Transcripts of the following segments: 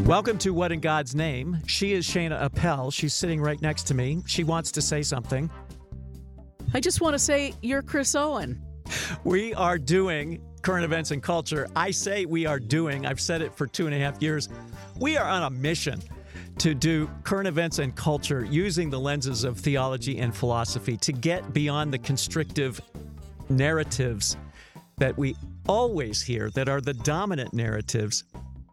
Welcome to What in God's Name. She is Shana Appel. She's sitting right next to me. She wants to say something. I just want to say you're Chris Owen. We are doing current events and culture. I say we are doing, I've said it for 2.5 years. We are on a mission to do current events and culture using the lenses of theology and philosophy to get beyond the constrictive narratives that we always hear that are the dominant narratives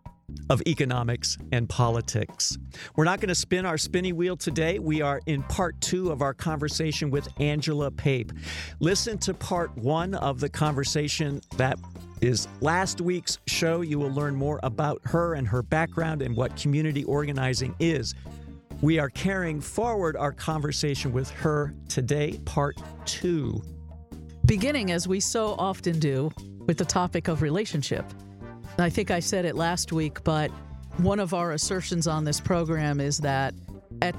of economics and politics. We're not going to spin our spinny wheel today. We are in part 2 of our conversation with Angela Pape. Listen to part 1 of the conversation. That is last week's show. You will learn more about her and her background and what community organizing is. We are carrying forward our conversation with her today, part 2. Beginning, as we so often do, with the topic of relationship. I think I said it last week, but one of our assertions on this program is that at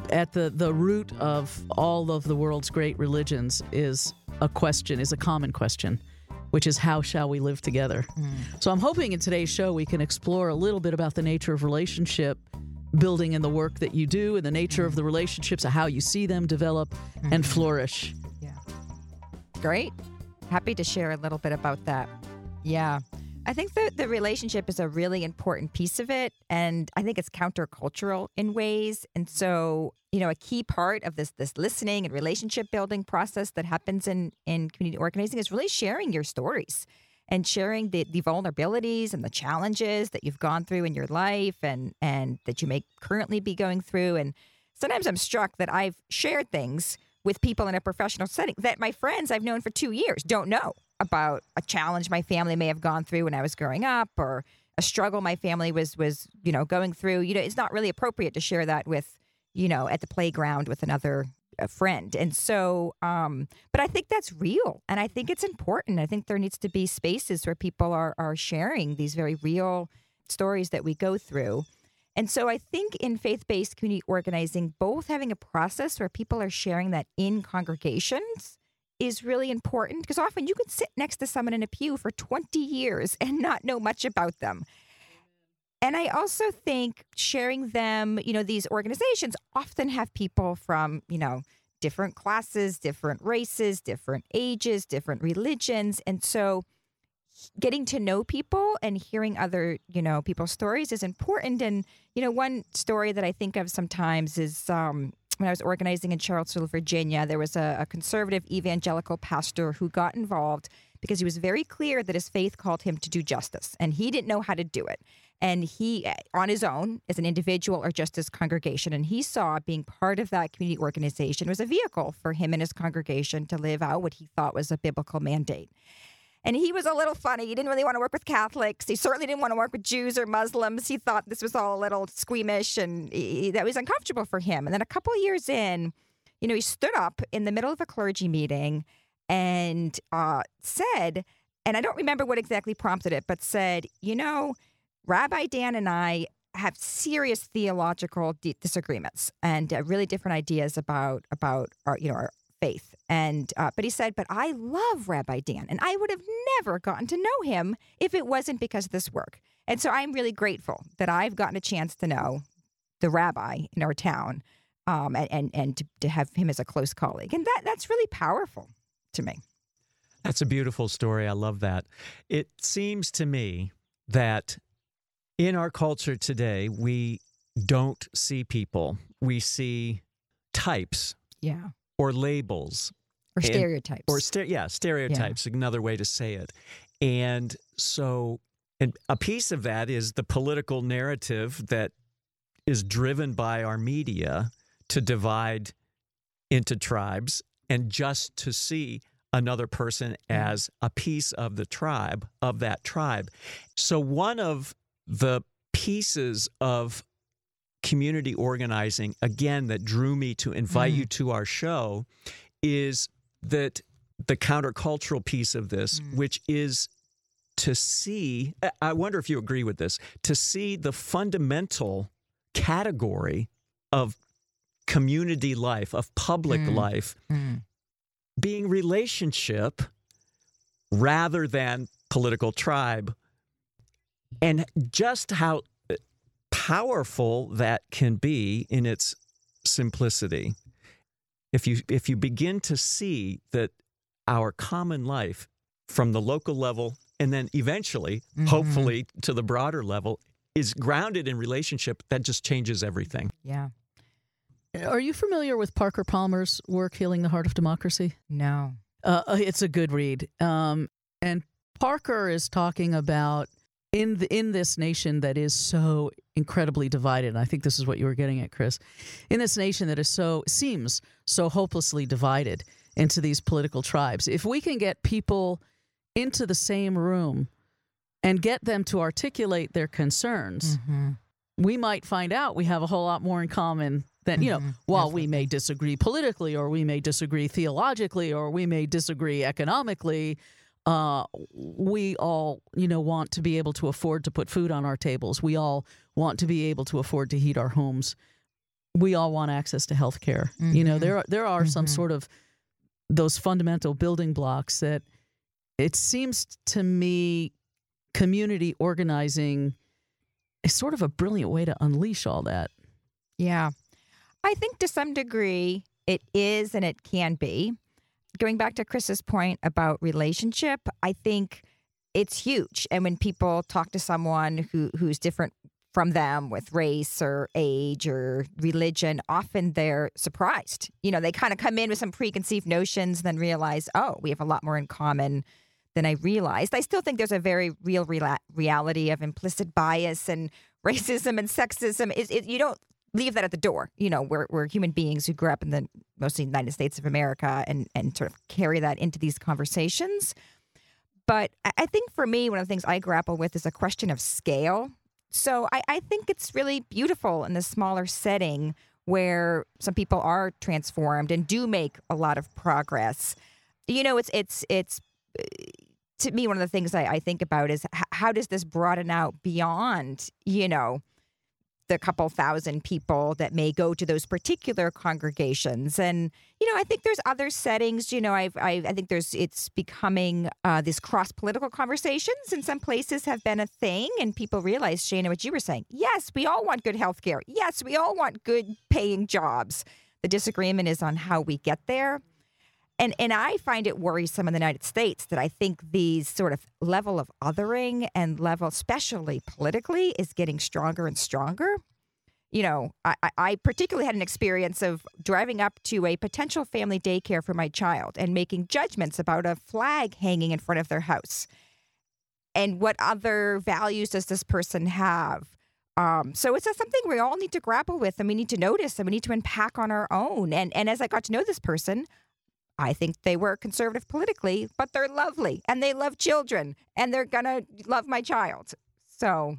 the root of all of the world's great religions is a common question, which is how shall we live together? So I'm hoping in today's show we can explore a little bit about the nature of relationship building in the work that you do and the nature of the relationships, how you see them develop and flourish. Yeah. Great. Happy to share a little bit about that. Yeah. I think that the relationship is a really important piece of it, and I think it's countercultural in ways. And so, a key part of this listening and relationship building process that happens in community organizing is really sharing your stories and sharing the vulnerabilities and the challenges that you've gone through in your life and that you may currently be going through. And sometimes I'm struck that I've shared things with people in a professional setting that my friends I've known for 2 years don't know about a challenge my family may have gone through when I was growing up or a struggle my family was going through. It's not really appropriate to share that with, at the playground with another friend. And so, but I think that's real. And I think it's important. I think there needs to be spaces where people are sharing these very real stories that we go through. And so I think in faith-based community organizing, both having a process where people are sharing that in congregations is really important, because often you could sit next to someone in a pew for 20 years and not know much about them. And I also think sharing them, these organizations often have people from, different classes, different races, different ages, different religions. And so getting to know people and hearing other, people's stories is important. And, one story that I think of sometimes is when I was organizing in Charlottesville, Virginia, there was a conservative evangelical pastor who got involved because he was very clear that his faith called him to do justice, and he didn't know how to do it. And he, on his own, as an individual or just as congregation, and he saw being part of that community organization was a vehicle for him and his congregation to live out what he thought was a biblical mandate. And he was a little funny. He didn't really want to work with Catholics. He certainly didn't want to work with Jews or Muslims. He thought this was all a little squeamish, and that was uncomfortable for him. And then a couple of years in, he stood up in the middle of a clergy meeting and said, and I don't remember what exactly prompted it, but said, Rabbi Dan and I have serious theological disagreements and really different ideas about our faith. And but he said, but I love Rabbi Dan, and I would have never gotten to know him if it wasn't because of this work. And so I'm really grateful that I've gotten a chance to know the rabbi in our town, and to have him as a close colleague. And that's really powerful to me. That's a beautiful story. I love that. It seems to me that in our culture today, we don't see people. We see types. Yeah. Or labels. Or stereotypes. Stereotypes, another way to say it. And so a piece of that is the political narrative that is driven by our media to divide into tribes and just to see another person as a piece of the tribe, of that tribe. So one of the pieces of community organizing, again, that drew me to invite you to our show is that the countercultural piece of this, which is to see, I wonder if you agree with this, to see the fundamental category of community life, of public life, being relationship rather than political tribe, and just how powerful that can be in its simplicity. If you begin to see that our common life from the local level and then eventually, hopefully, to the broader level is grounded in relationship, that just changes everything. Yeah. Are you familiar with Parker Palmer's work, Healing the Heart of Democracy? No. It's a good read. And Parker is talking about in this nation that is so incredibly divided, and I think this is what you were getting at, Chris, in this nation that seems so hopelessly divided into these political tribes. If we can get people into the same room and get them to articulate their concerns, we might find out we have a whole lot more in common than, while we may disagree politically, or we may disagree theologically, or we may disagree economically, we all, want to be able to afford to put food on our tables. We all want to be able to afford to heat our homes. We all want access to health care. There are some sort of those fundamental building blocks that it seems to me community organizing is sort of a brilliant way to unleash all that. Yeah. I think to some degree it is and it can be. Going back to Chris's point about relationship, I think it's huge. And when people talk to someone who's different from them with race or age or religion, often they're surprised. They kind of come in with some preconceived notions, then realize, oh, we have a lot more in common than I realized. I still think there's a very real reality of implicit bias and racism and sexism. You don't leave that at the door. We're human beings who grew up in the mostly United States of America and sort of carry that into these conversations. But I think for me, one of the things I grapple with is a question of scale. So I think it's really beautiful in the smaller setting where some people are transformed and do make a lot of progress. It's to me, one of the things I think about is how does this broaden out beyond, the couple thousand people that may go to those particular congregations. And, I think there's other settings, I think it's becoming these cross-political conversations in some places have been a thing. And people realize, Shana, what you were saying, yes, we all want good health care. Yes, we all want good paying jobs. The disagreement is on how we get there. And I find it worrisome in the United States that I think these sort of level of othering and level, especially politically, is getting stronger and stronger. I particularly had an experience of driving up to a potential family daycare for my child and making judgments about a flag hanging in front of their house. And what other values does this person have? So it's something we all need to grapple with, and we need to notice, and we need to unpack on our own. And as I got to know this person, I think they were conservative politically, but they're lovely and they love children and they're going to love my child. So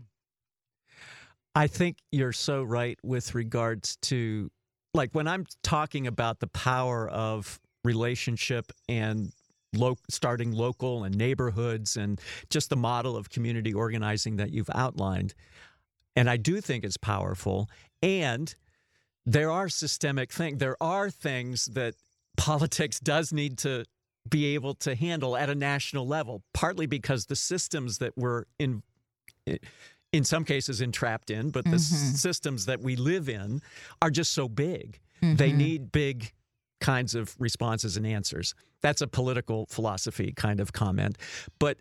I think you're so right with regards to, like, when I'm talking about the power of relationship and starting local and neighborhoods and just the model of community organizing that you've outlined. And I do think it's powerful. And there are systemic things. There are things that politics does need to be able to handle at a national level, partly because the systems that we're in some cases entrapped in, but the systems that we live in are just so big. They need big kinds of responses and answers. That's a political philosophy kind of comment. But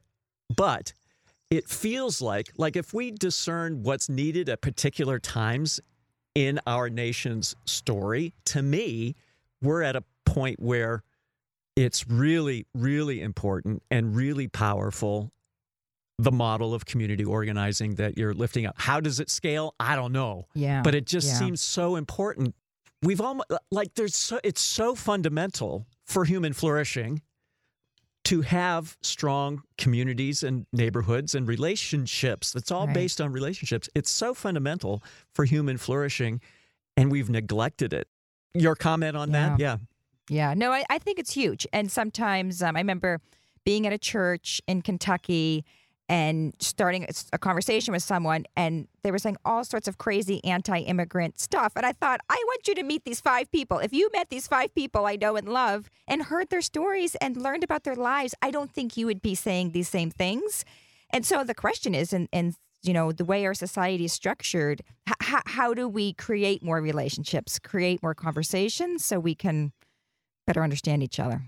it feels like if we discern what's needed at particular times in our nation's story, to me, we're at a point where it's really, really important and really powerful, the model of community organizing that you're lifting up. How does it scale? I don't know. Yeah. But it just seems so important. We've almost, it's so fundamental for human flourishing to have strong communities and neighborhoods and relationships. That's all based on relationships. It's so fundamental for human flourishing, and we've neglected it. Your comment on that? Yeah. Yeah, no, I think it's huge. And sometimes I remember being at a church in Kentucky and starting a conversation with someone, and they were saying all sorts of crazy anti-immigrant stuff. And I thought, I want you to meet these 5 people. If you met these 5 people I know and love and heard their stories and learned about their lives, I don't think you would be saying these same things. And so the question is, in the way our society is structured, how do we create more relationships, create more conversations so we can better understand each other?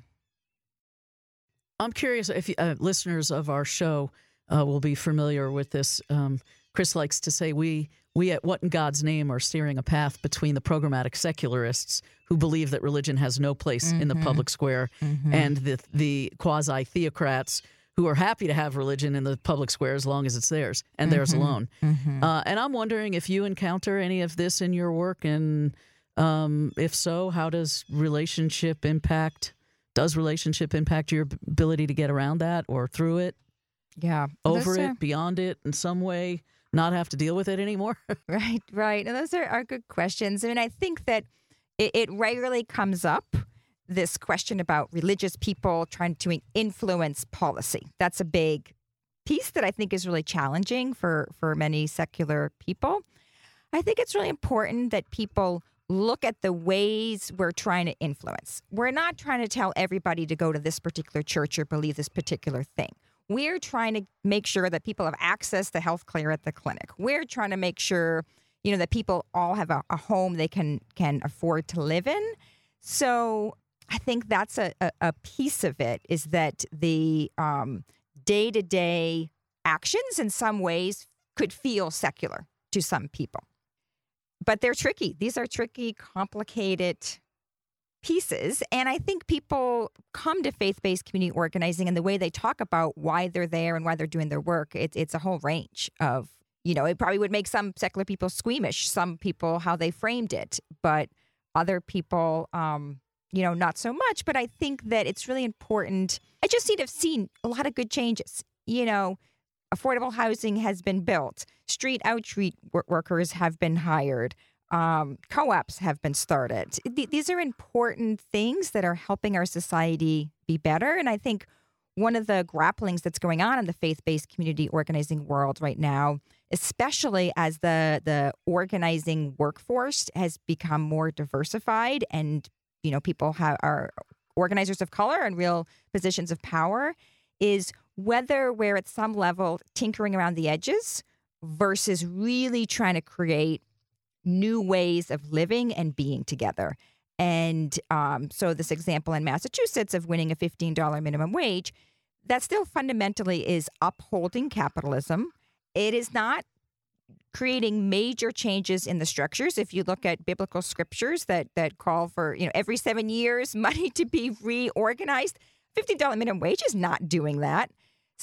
I'm curious if listeners of our show will be familiar with this. Chris likes to say we at What in God's Name are steering a path between the programmatic secularists who believe that religion has no place in the public square and the quasi-theocrats who are happy to have religion in the public square as long as it's theirs and theirs alone. And I'm wondering if you encounter any of this in your work, and if so, how does relationship impact your ability to get around that or through it? Yeah. Over it, beyond it, in some way, not have to deal with it anymore? Right. And those are good questions. I mean, I think that it regularly comes up, this question about religious people trying to influence policy. That's a big piece that I think is really challenging for many secular people. I think it's really important that people look at the ways we're trying to influence. We're not trying to tell everybody to go to this particular church or believe this particular thing. We're trying to make sure that people have access to health care at the clinic. We're trying to make sure, that people all have a home they can afford to live in. So I think that's a piece of it, is that the day-to-day actions in some ways could feel secular to some people. But they're tricky. These are tricky, complicated pieces. And I think people come to faith-based community organizing, and the way they talk about why they're there and why they're doing their work, it's a whole range of, it probably would make some secular people squeamish, some people how they framed it, but other people, not so much. But I think that it's really important. I just have seen a lot of good changes. Affordable housing has been built. Street outreach workers have been hired. Co-ops have been started. These are important things that are helping our society be better. And I think one of the grapplings that's going on in the faith-based community organizing world right now, especially as the organizing workforce has become more diversified and, people are organizers of color and real positions of power, is whether we're at some level tinkering around the edges versus really trying to create new ways of living and being together. And so this example in Massachusetts of winning a $15 minimum wage, that still fundamentally is upholding capitalism. It is not creating major changes in the structures. If you look at biblical scriptures that call for, every 7 years money to be reorganized, $15 minimum wage is not doing that.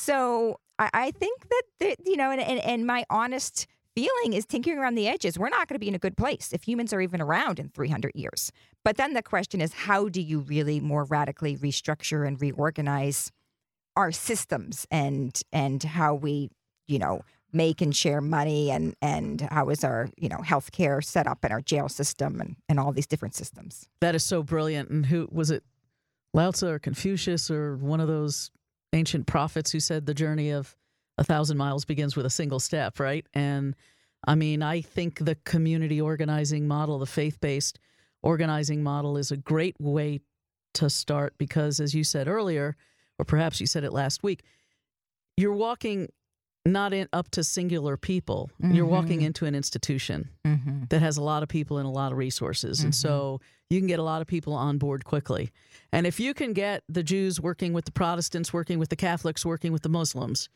So I think that, and my honest feeling is tinkering around the edges. We're not going to be in a good place if humans are even around in 300 years. But then the question is, how do you really more radically restructure and reorganize our systems and how we, make and share money and how is our, healthcare set up in our jail system and all these different systems. That is so brilliant. And who was it? Lao Tzu or Confucius or one of those ancient prophets who said the journey of 1,000 miles begins with a single step, right? And I mean, I think the community organizing model, the faith-based organizing model, is a great way to start because, as you said earlier, or perhaps you said it last week, you're walking not up to singular people. You're walking into an institution that has a lot of people and a lot of resources. And so you can get a lot of people on board quickly. And if you can get the Jews working with the Protestants, working with the Catholics, working with the Muslims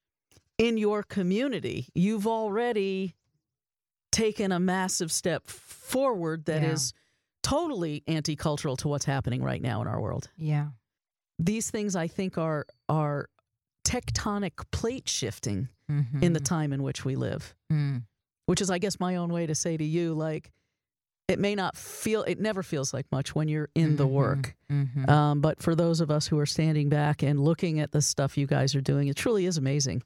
in your community, you've already taken a massive step forward that is totally anti-cultural to what's happening right now in our world. Yeah. These things, I think, are tectonic plate shifting in the time in which we live, which is, I guess, my own way to say to you, like, it never feels like much when you're in the work. But for those of us who are standing back and looking at the stuff you guys are doing, it truly is amazing.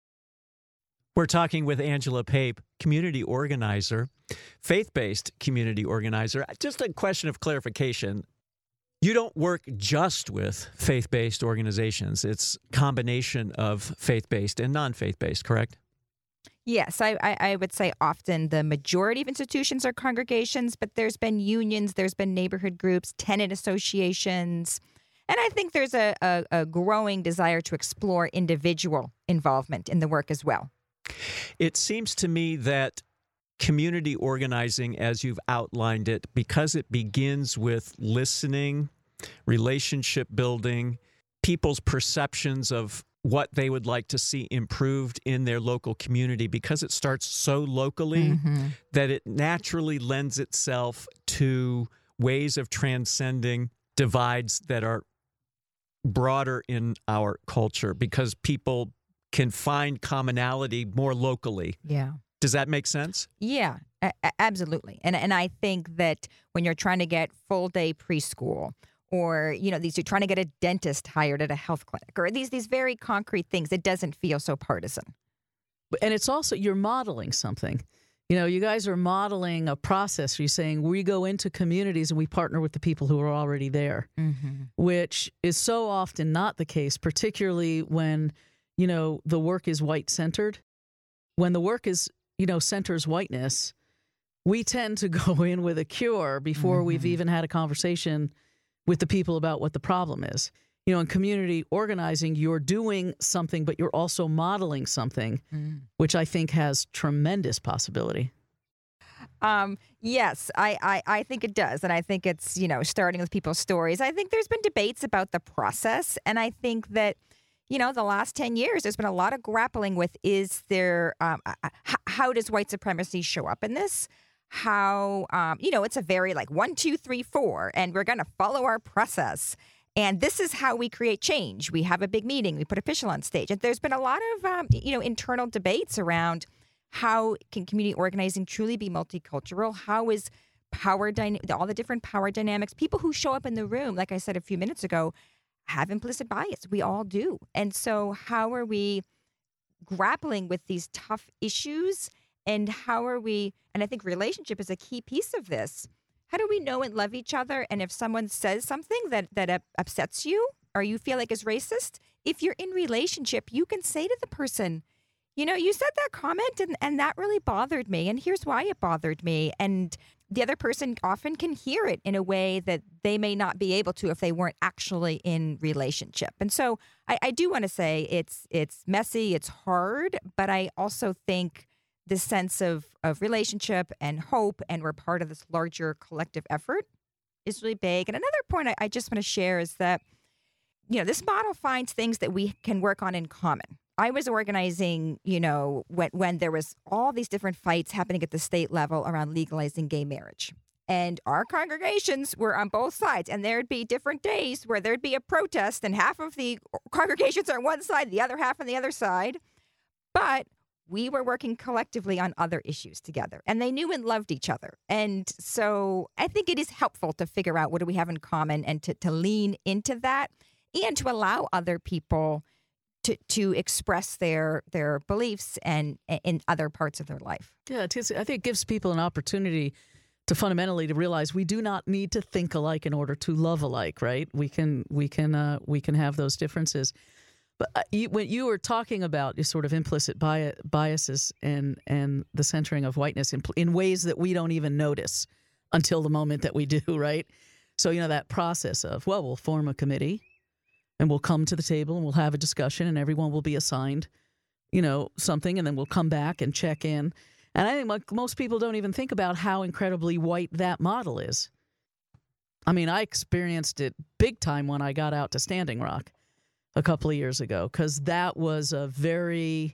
We're talking with Angela Pape, community organizer, faith-based community organizer. Just a question of clarification. You don't work just with faith-based organizations. It's a combination of faith-based and non-faith-based, correct? Yes, I would say often the majority of institutions are congregations, but there's been unions, there's been neighborhood groups, tenant associations, and I think there's a growing desire to explore individual involvement in the work as well. It seems to me that community organizing, as you've outlined it, because it begins with listening, relationship building, people's perceptions of what they would like to see improved in their local community, because it starts so locally that it naturally lends itself to ways of transcending divides that are broader in our culture, because people can find commonality more locally. Yeah. Does that make sense? Yeah, absolutely. And I think that when you're trying to get full day preschool, or, you're trying to get a dentist hired at a health clinic, or these very concrete things, it doesn't feel so partisan. And it's also, you're modeling something. You guys are modeling a process. You're saying we go into communities and we partner with the people who are already there, which is so often not the case, particularly when, the work is white-centered. When the work is, centers whiteness, we tend to go in with a cure before we've even had a conversation with the people about what the problem is. In community organizing, you're doing something, but you're also modeling something, which I think has tremendous possibility. Yes, I think it does. And I think it's, starting with people's stories. I think there's been debates about the process. And I think that, the last 10 years, there's been a lot of grappling with, is there, how does white supremacy show up in this? How, it's a very 1, 2, 3, 4, and we're going to follow our process. And this is how we create change. We have a big meeting. We put official on stage. And there's been a lot of, internal debates around how can community organizing truly be multicultural? How is all the different power dynamics? People who show up in the room, like I said a few minutes ago, have implicit bias. We all do. And so how are we grappling with these tough issues? And how are we, and I think relationship is a key piece of this. How do we know and love each other? And if someone says something that upsets you or you feel like is racist, if you're in relationship, you can say to the person, you said that comment and that really bothered me. And here's why it bothered me. And the other person often can hear it in a way that they may not be able to if they weren't actually in relationship. And so I do want to say it's messy, it's hard, but I also think this sense of relationship and hope, and we're part of this larger collective effort, is really big. And another point I just want to share is that, this model finds things that we can work on in common. I was organizing, when there was all these different fights happening at the state level around legalizing gay marriage. And our congregations were on both sides. And there'd be different days where there'd be a protest and half of the congregations are on one side, the other half on the other side. But we were working collectively on other issues together, and they knew and loved each other. And so I think it is helpful to figure out what do we have in common and to lean into that and to allow other people to express their beliefs and in other parts of their life. Yeah, I think it gives people an opportunity to fundamentally to realize we do not need to think alike in order to love alike, right? We can have those differences. But when you were talking about your sort of implicit biases and the centering of whiteness in ways that we don't even notice until the moment that we do, right? So, that process of, we'll form a committee and we'll come to the table and we'll have a discussion and everyone will be assigned, something, and then we'll come back and check in. And I think most people don't even think about how incredibly white that model is. I mean, I experienced it big time when I got out to Standing Rock a couple of years ago, because that was a very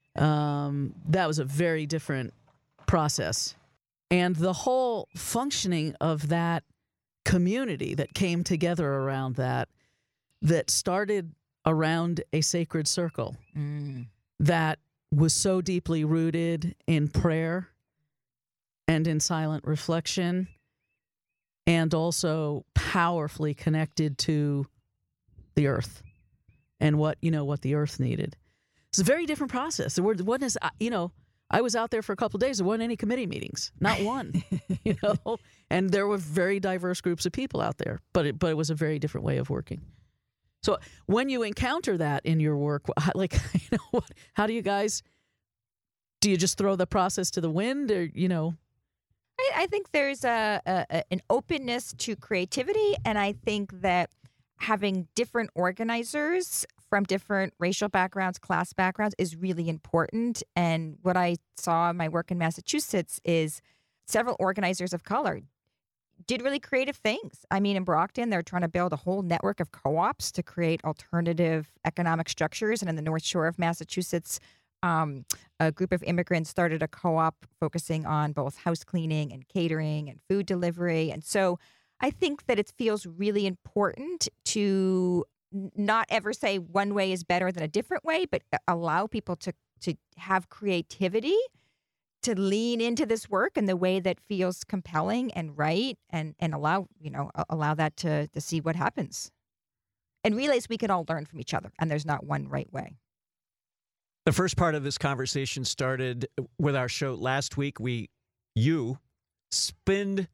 different process. And the whole functioning of that community that came together around that started around a sacred circle that was so deeply rooted in prayer and in silent reflection, and also powerfully connected to the earth and what the earth needed. It's a very different process. I was out there for a couple of days. There weren't any committee meetings, not one, and there were very diverse groups of people out there, but it was a very different way of working. So when you encounter that in your work, how do you guys, do you just throw the process to the wind, or, I think there's an openness to creativity, and I think that having different organizers from different racial backgrounds, class backgrounds is really important. And what I saw in my work in Massachusetts is several organizers of color did really creative things. I mean, in Brockton, they're trying to build a whole network of co-ops to create alternative economic structures. And in the North Shore of Massachusetts, a group of immigrants started a co-op focusing on both house cleaning and catering and food delivery. And so I think that it feels really important to not ever say one way is better than a different way, but allow people to have creativity, to lean into this work in the way that feels compelling and right, and allow that to see what happens. And realize we can all learn from each other, and there's not one right way. The first part of this conversation started with our show last week. You span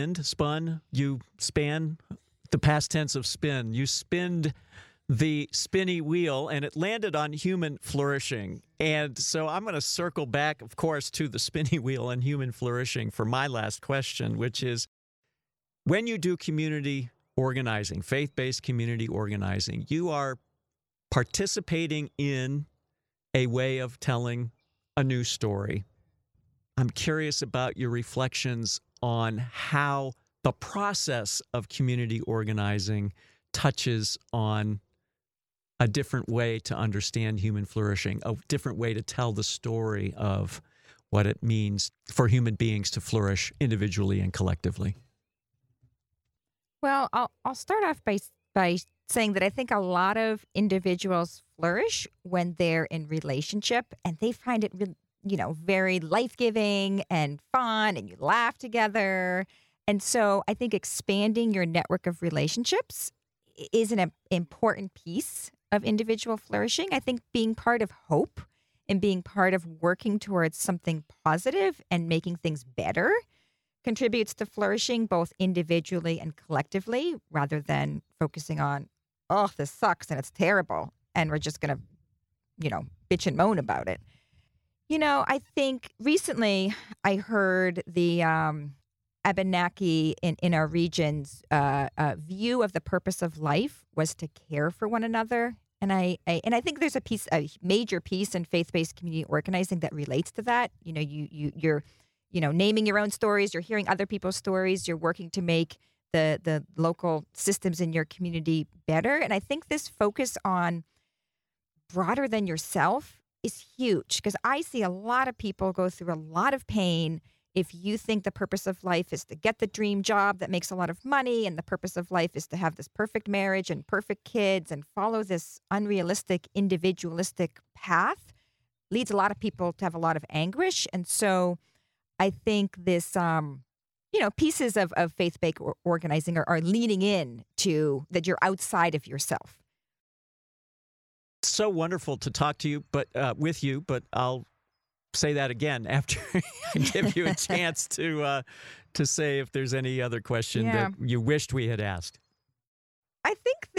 the past tense of spin. You spinned the spinny wheel, and it landed on human flourishing. And so I'm going to circle back, of course, to the spinny wheel and human flourishing for my last question, which is, when you do community organizing, faith-based community organizing, you are participating in a way of telling a new story. I'm curious about your reflections on how the process of community organizing touches on a different way to understand human flourishing, a different way to tell the story of what it means for human beings to flourish individually and collectively. Well, I'll start off by saying that I think a lot of individuals flourish when they're in relationship, and they find it very life-giving and fun, and you laugh together. And so I think expanding your network of relationships is an important piece of individual flourishing. I think being part of hope and being part of working towards something positive and making things better contributes to flourishing both individually and collectively, rather than focusing on, oh, this sucks and it's terrible, and we're just going to, bitch and moan about it. I think recently I heard the Abenaki in our region's view of the purpose of life was to care for one another. And I think there's a major piece in faith-based community organizing that relates to that. You're naming your own stories, you're hearing other people's stories, you're working to make the local systems in your community better. And I think this focus on broader than yourself is huge, because I see a lot of people go through a lot of pain. If you think the purpose of life is to get the dream job that makes a lot of money, and the purpose of life is to have this perfect marriage and perfect kids and follow this unrealistic, individualistic path, leads a lot of people to have a lot of anguish. And so I think this, pieces of faith-based organizing are leaning in to that you're outside of yourself. So wonderful to talk to you, but I'll say that again after I give you a chance to say if there's any other question that you wished we had asked. I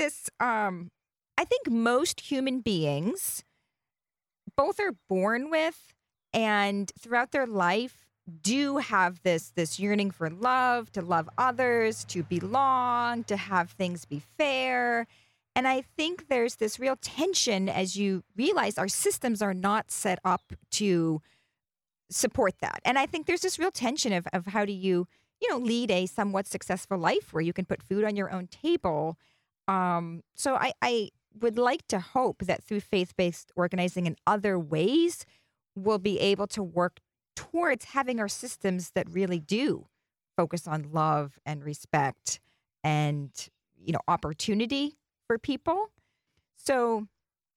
think most human beings both are born with and throughout their life do have this yearning for love, to love others, to belong, to have things be fair. And I think there's this real tension as you realize our systems are not set up to support that. And I think there's this real tension of how do you, lead a somewhat successful life where you can put food on your own table. So I would like to hope that through faith-based organizing in other ways, we'll be able to work towards having our systems that really do focus on love and respect and, opportunity for people. So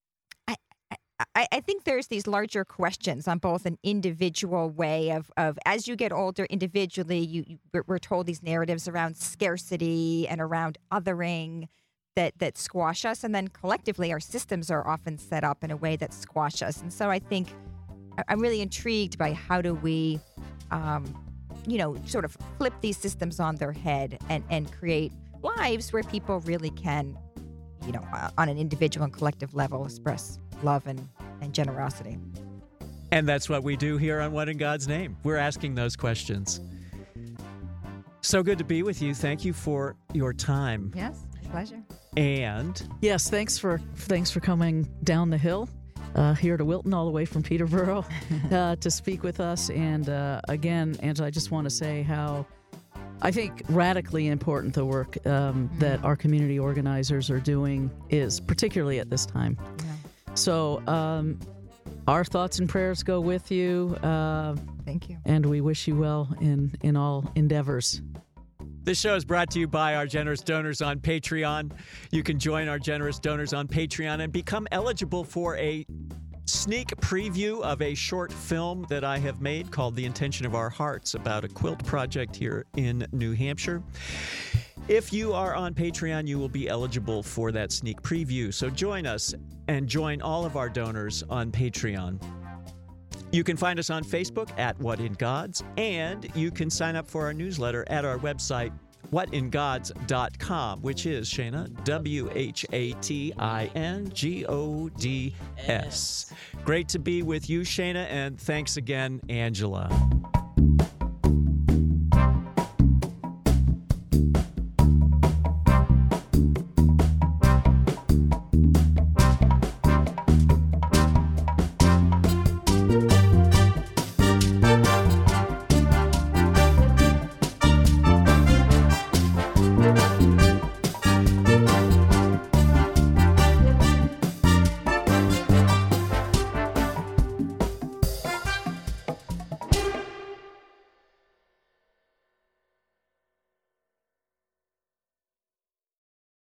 I think there's these larger questions on both an individual way of as you get older individually, we're told these narratives around scarcity and around othering that squash us. And then collectively, our systems are often set up in a way that squash us. And so I think I'm really intrigued by how do we, sort of flip these systems on their head and create lives where people really can, on an individual and collective level, express love and generosity. And that's what we do here on What in God's Name. We're asking those questions. So good to be with you. Thank you for your time. Yes. Pleasure. And yes, thanks for coming down the hill here to Wilton, all the way from Peterborough, to speak with us. And again, Angela, I just want to say how I think radically important the work that our community organizers are doing is, particularly at this time. Yeah. So our thoughts and prayers go with you. Thank you. And we wish you well in all endeavors. this show is brought to you by our generous donors on Patreon. You can join our generous donors on Patreon and become eligible for a sneak preview of a short film that I have made called The Intention of Our Hearts, about a quilt project here in New Hampshire. If you are on Patreon, you will be eligible for that sneak preview. So join us and join all of our donors on Patreon. You can find us on Facebook at What in Gods, and you can sign up for our newsletter at our website, whatingods.com, which is, Shana, WHATINGODS. Great to be with you, Shana, and thanks again, Angela.